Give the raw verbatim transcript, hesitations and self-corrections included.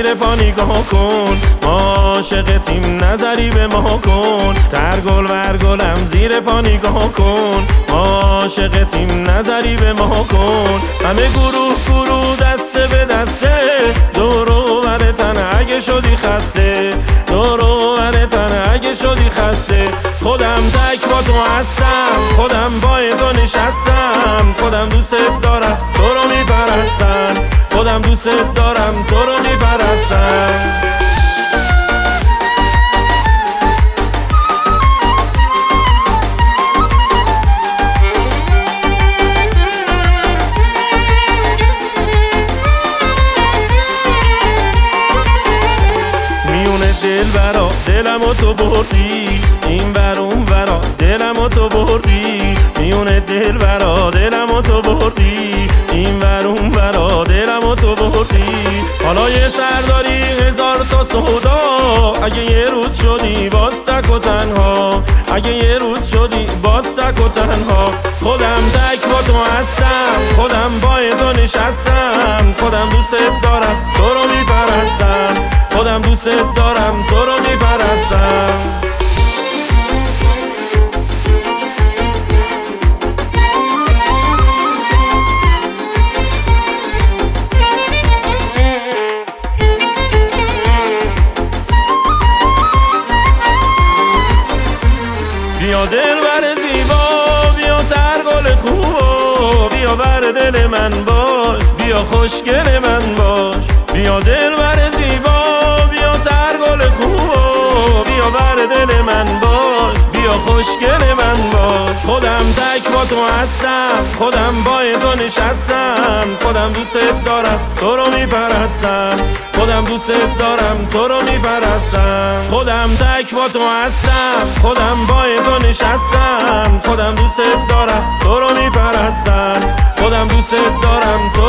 زیر پا نگاه کن، ما عاشقتیم نظری به ما کن. ترگل ورگلم زیر پا نگاه کن، ما عاشقتیم نظری به ما کن. همه گروه گروه دسته به دسته، دور و بر تن اگه شدی خسته، دور و بر تن اگه شدی خسته. خودم تک با تو هستم، خودم با تو نشستم، خودم دوست دارم تو رو میپرستم، خودم دوست دارم تو رو میپرستم. دل برا دلمو تو بردی، این بر اون برا دلمو تو بردی، میونه دل برا دلمو تو بردی، این بر اون برا دلمو تو بردی. حالا یه سر داری هزار تا سودا، اگه یه روز شدی باز تک و تنها، اگه یه روز شدی باز تک و تنها. خودم تک با تو هستم، خودم با تو نشستم، خودم دوست دارم تو رو میپرستم، خودم دوست دارم تو رو میپرستم. بیا دلبر زیبا، بیا ترگل خوبا، بیا بر دل من باش، بیا خوشگل من باش. بیا دلبر زیبا، بیا ترگل خوبا، بیا بر دل من باش، بیا خوشگل من باش. خودم تک با تو هستم، خودم با تو نشستم، خودم دوست دارم تو رو میپرستم، خودم دوست دارم تو رو میپرستم. خودم تک با تو هستم، خودم با تو نشستم، خودم دوست دارم تو رو میپرستم، خودم دوست دارم تو